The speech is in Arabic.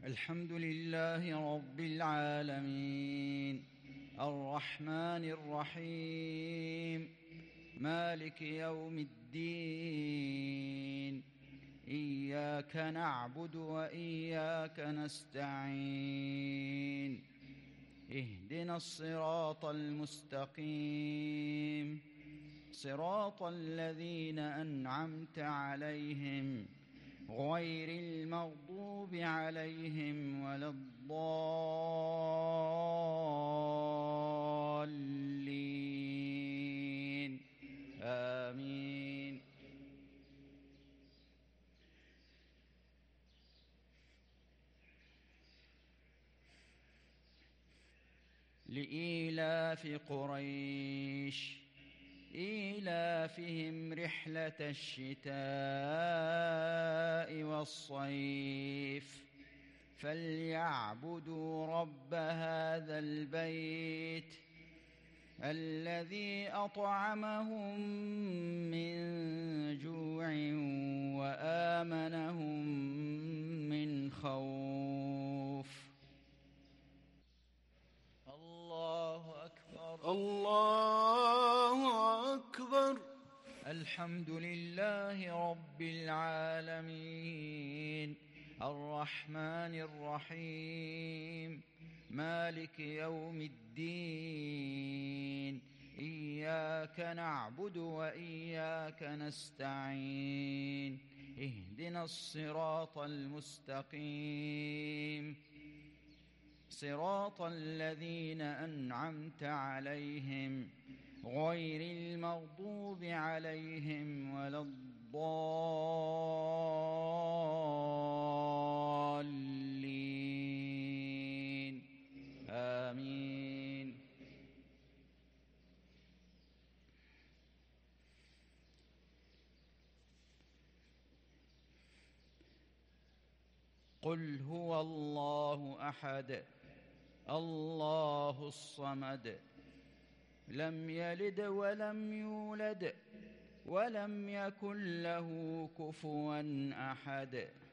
الحمد لله رب العالمين، الرحمن الرحيم، مالك يوم الدين. إياك نعبد وإياك نستعين. اهدنا الصراط المستقيم، صراط الذين أنعمت عليهم غير المغضوب عليهم ولا الضالين. آمين. لإيلاف قريش إيلافهم رحلة الشتاء والصيف فليعبدوا رب هذا البيت الذي أطعمهم من جوع وآمنهم من خوف. الله أكبر. الله أكبر. الحمد لله رب العالمين، الرحمن الرحيم، مالك يوم الدين. إياك نعبد وإياك نستعين. اهدنا الصراط المستقيم، صراط الذين أنعمت عليهم غير المغضوب عليهم ولا الضالين. آمين. قل هو الله أحد، الله الصمد، لم يلد ولم يولد ولم يكن له كفوا أحد.